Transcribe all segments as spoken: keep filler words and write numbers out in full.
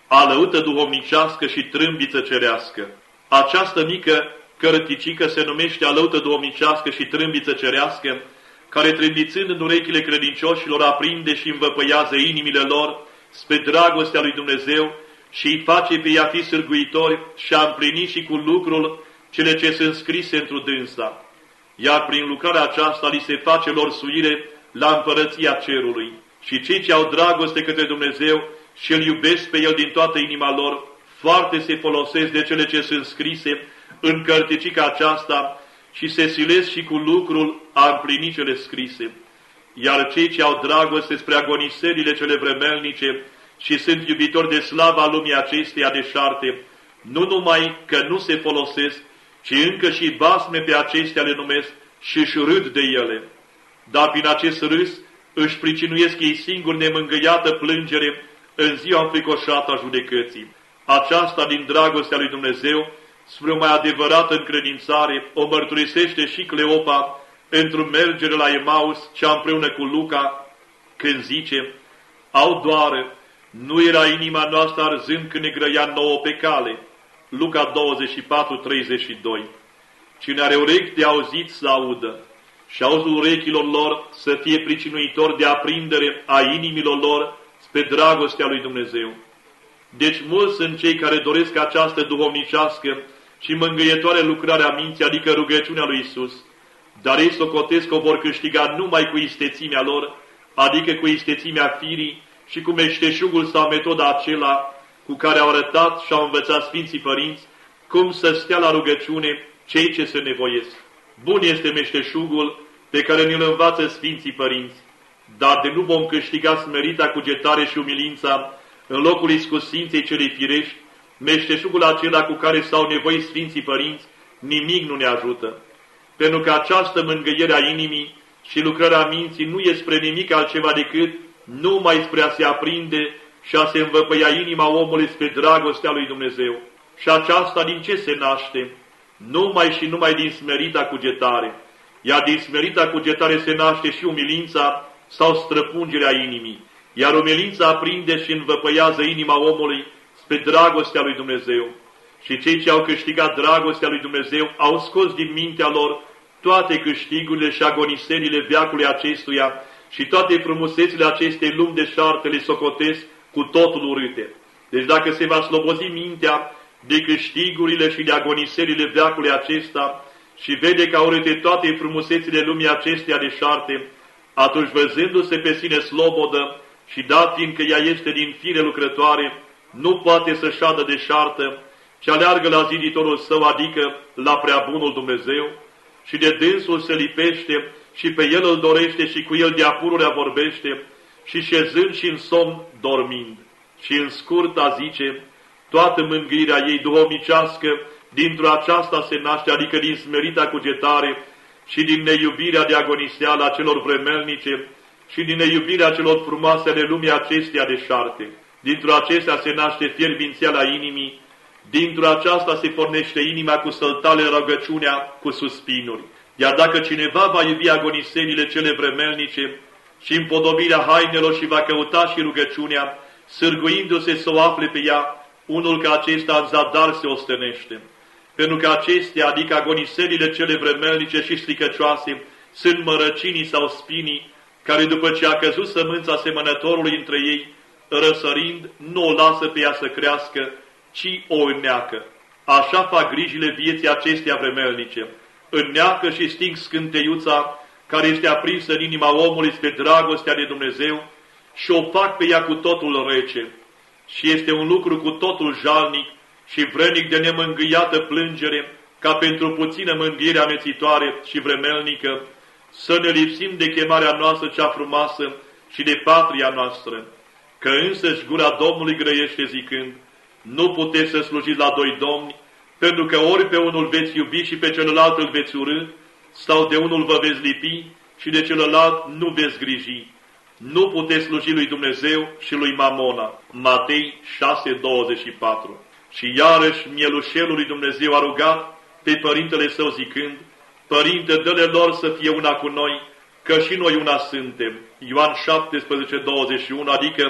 alăută duhovnicească și trâmbiță cerească. Această mică cărticică se numește alăută duhovnicească și trâmbiță cerească, care trâmbițând în urechile credincioșilor aprinde și învăpăiază inimile lor spre dragostea lui Dumnezeu și îi face pe ea fi sârguitori și a împlini și cu lucrul cele ce sunt scrise într-o dânsa. Iar prin lucrarea aceasta li se face lor suire la împărăția cerului. Și cei ce au dragoste către Dumnezeu și îl iubesc pe El din toată inima lor, foarte se folosesc de cele ce sunt scrise în cărticica aceasta și se silesc și cu lucrul a împlini cele scrise. Iar cei ce au dragoste spre agoniserile cele vremelnice și sunt iubitori de slava lumii acesteia deșarte, nu numai că nu se folosesc, ci încă și basme pe acestea le numesc și își râd de ele. Dar prin acest râs își pricinuiesc ei singuri nemângâiată plângere în ziua înfricoșată a judecății. Aceasta din dragostea lui Dumnezeu, spre o mai adevărată încredințare, o mărturisește și Cleopa într-o mergere la Emaus, cea împreună cu Luca, când zice: au doară, nu era inima noastră arzând când ne grăia nouă pe cale. Luca douăzeci și patru, treizeci și doi. Cine are urechi de auzit să audă și auzul urechilor lor să fie pricinuitor de aprindere a inimilor lor spre dragostea lui Dumnezeu. Deci mulți sunt cei care doresc această duhovnicească și mângâietoare lucrare a minții, adică rugăciunea lui Isus, dar ei socotesc că o vor câștiga numai cu istețimea lor, adică cu istețimea firii și cu meșteșugul sau metoda acela cu care au arătat și au învățat Sfinții Părinți cum să stea la rugăciune cei ce se nevoiesc. Bun este meșteșugul pe care ne-l învață Sfinții Părinți, dar de nu vom câștiga smerita cugetare și umilința în locul iscusinței celei firești, meșteșugul acela cu care s-au nevoie Sfinții Părinți, nimic nu ne ajută. Pentru că această mângâiere a inimii și lucrarea minții nu e spre nimic altceva decât numai spre a se aprinde și a se învăpăia inima omului spre dragostea lui Dumnezeu. Și aceasta din ce se naște? Numai și numai din smerita cugetare. Iar din smerita cugetare se naște și umilința sau străpungerea inimii. Iar umilința aprinde și învăpăiază inima omului spre dragostea lui Dumnezeu. Și cei ce au câștigat dragostea lui Dumnezeu au scos din mintea lor toate câștigurile și agoniserile veacului acestuia și toate frumusețile acestei lumi deșarte le socotesc cu totul urâte. Deci dacă se va slobozi mintea de câștigurile și de agoniserile veacului acesta și vede ca urâte toate frumusețile lumii acesteia deșarte, atunci văzându-se pe sine slobodă și dat fiindcă ea este din fire lucrătoare, nu poate să șadă deșartă, ci aleargă la ziditorul său, adică la preabunul Dumnezeu, și de dânsul se lipește și pe el îl dorește și cu el de-a pururea vorbește, și șezând și în somn dormind. Și în scurt a zice, toată mângâirea ei duhovnicească dintr-o aceasta se naște, adică din smerita cugetare și din neiubirea de agoniseală a celor vremelnice și din neiubirea celor frumoase ale lumii acesteia deșarte. Dintr-o acestea se naște fierbințeala inimii, dintr-o aceasta se pornește inima cu săltale rugăciunea cu suspinuri. Iar dacă cineva va iubi agoniselile cele vremelnice și împodobirea hainelor și va căuta și rugăciunea, sârguindu-se să o afle pe ea, unul ca acesta în zadar se ostenește. Pentru că acestea, adică agoniselile cele vremelnice și stricăcioase, sunt mărăcinii sau spinii, care după ce a căzut sămânța semănătorului între ei, răsărind, nu o lasă pe ea să crească, ci o înneacă. Așa fac grijile vieții acesteia vremelnice. Înneacă și sting scânteiuța care este aprinsă în inima omului spre dragostea de Dumnezeu și o fac pe ea cu totul rece. Și este un lucru cu totul jalnic și vrenic de nemângâiată plângere, ca pentru puțină mângâiere amețitoare și vremelnică, să ne lipsim de chemarea noastră cea frumoasă și de patria noastră. Că însăși gura Domnului grăiește zicând, nu puteți să slujiți la doi domni, pentru că ori pe unul veți iubi și pe celălalt îl veți urâ, sau de unul vă veți lipi și de celălalt nu veți griji. Nu puteți sluji lui Dumnezeu și lui Mamona. Matei șase, douăzeci și patru. Și iarăși mielușelul lui Dumnezeu a rugat pe părintele său zicând, Părinte, dă-le lor să fie una cu noi, că și noi una suntem. Ioan șaptesprezece, douăzeci și unu, adică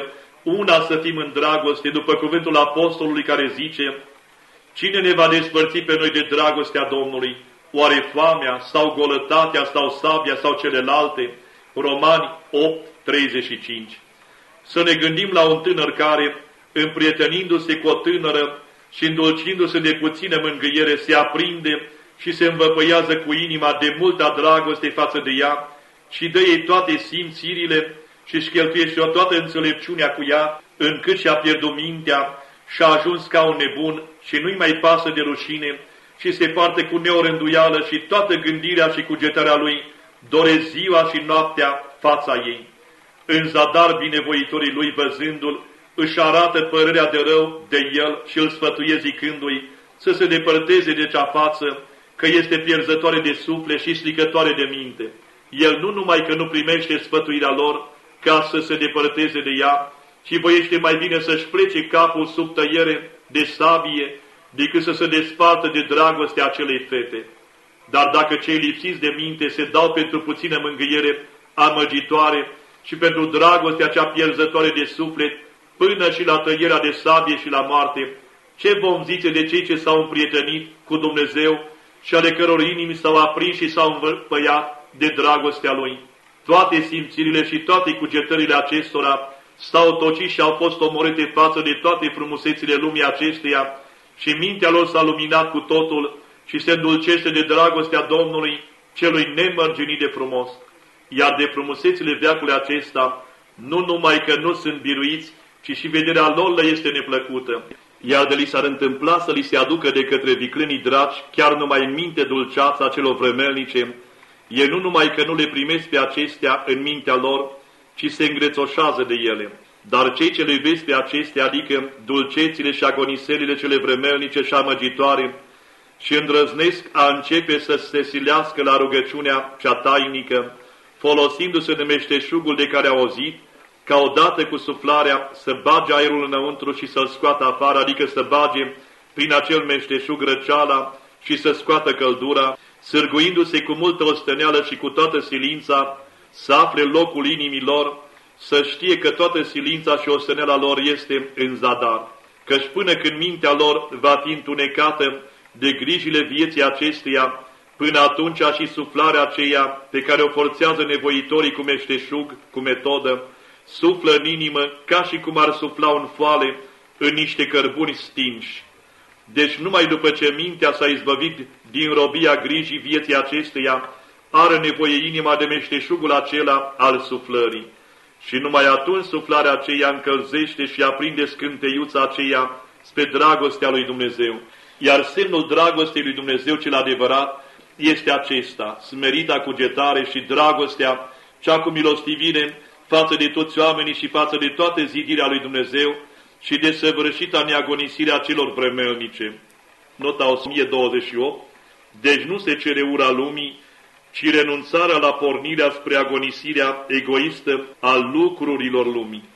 una să fim în dragoste, după cuvântul apostolului care zice: cine ne va despărți pe noi de dragostea Domnului? Oare foamea, sau golătatea, sau sabia, sau celelalte? Romani opt, treizeci și cinci. Să ne gândim la un tânăr care, împrietenindu-se cu o tânără și îndulcindu-se de puțină mângâiere, se aprinde și se învăpăiază cu inima de multă dragoste față de ea și dă ei toate simțirile și își cheltuiește o toată înțelepciunea cu ea, încât și-a pierdut mintea și a ajuns ca un nebun și nu-i mai pasă de rușine și se poartă cu neorânduială și toată gândirea și cugetarea lui dore ziua și noaptea fața ei. În zadar binevoitorii lui, văzându-l, își arată părerea de rău de el și îl sfătuie zicându-i să se depărteze de cea față, că este pierzătoare de suflet și stricătoare de minte. El nu numai că nu primește sfătuirea lor ca să se depărteze de ea, ci voiește mai bine să-și plece capul sub tăiere de sabie, decât să se despartă de dragostea acelei fete. Dar dacă cei lipsiți de minte se dau pentru puțină mângâiere amăgitoare și pentru dragostea cea pierzătoare de suflet, până și la tăierea de sabie și la moarte, ce vom zice de cei ce s-au împrietenit cu Dumnezeu și ale căror inimi s-au aprins și s-au învăpăiat de dragostea Lui? Toate simțirile și toate cugetările acestora s-au tocit și au fost omorâte față de toate frumusețile lumii acesteia și mintea lor s-a luminat cu totul și se îndulcește de dragostea Domnului celui nemărginit de frumos. Iar de frumusețile veacului acesta, nu numai că nu sunt biruiți, ci și vederea lor le este neplăcută. Iar de li s-ar întâmpla să li se aducă de către viclenii dragi, chiar numai în minte dulceața celor vremelnice, ei nu numai că nu le primesc pe acestea în mintea lor, ci se îngrețoșează de ele. Dar cei ce le iubesc pe acestea, adică dulcețile și agoniselile cele vremelnice și amăgitoare, și îndrăznesc a începe să se silească la rugăciunea cea tainică, folosindu-se de meșteșugul de care au auzit, ca odată cu suflarea să bage aerul înăuntru și să-l scoată afară, adică să bage prin acel meșteșug răceala și să scoată căldura, sârguindu-se cu multă osteneală și cu toată silința, să afle locul inimilor, să știe că toată silința și osteneala lor este în zadar, căci până când mintea lor va fi întunecată de grijile vieții acesteia, până atunci și suflarea aceea pe care o forțează nevoitorii cu meșteșug, cu metodă, suflă în inimă ca și cum ar sufla un foale în niște cărbuni stinși. Deci numai după ce mintea s-a izbăvit din robia grijii vieții acesteia, are nevoie inima de meșteșugul acela al suflării. Și numai atunci suflarea aceea încălzește și aprinde scânteiuța aceea spre dragostea lui Dumnezeu. Iar semnul dragostei lui Dumnezeu cel adevărat este acesta, smerita cugetare și dragostea, cea cu milostivire față de toți oamenii și față de toată zidirea lui Dumnezeu și de săvârșita neagonisirea celor vremelnice. Nota o mie douăzeci și opt. Deci nu se cere ura lumii, ci renunțarea la pornirea spre agonisirea egoistă a lucrurilor lumii.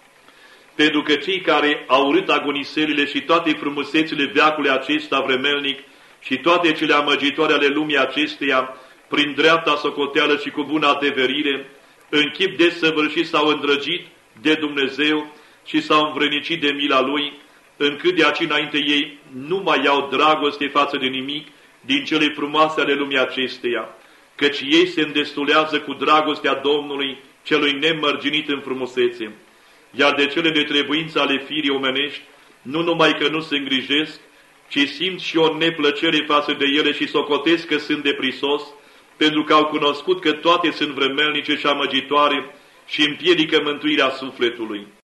Pentru că cei care au urât agoniserile și toate frumusețile veacului acesta vremelnic și toate cele amăgitoare ale lumii acesteia, prin dreapta socoteală și cu bună adeverire, în chip desăvârșit s-au îndrăgit de Dumnezeu și s-au învrednicit de mila Lui, încât de aici înainte ei nu mai iau dragoste față de nimic din cele frumoase ale lumii acesteia, căci ei se îndestulează cu dragostea Domnului celui nemărginit în frumusețe. Iar de cele de trebuință ale firii omenești, nu numai că nu se îngrijesc, ci simt și o neplăcere față de ele și socotesc că sunt de prisos, pentru că au cunoscut că toate sunt vremelnice și amăgitoare și împiedică mântuirea sufletului.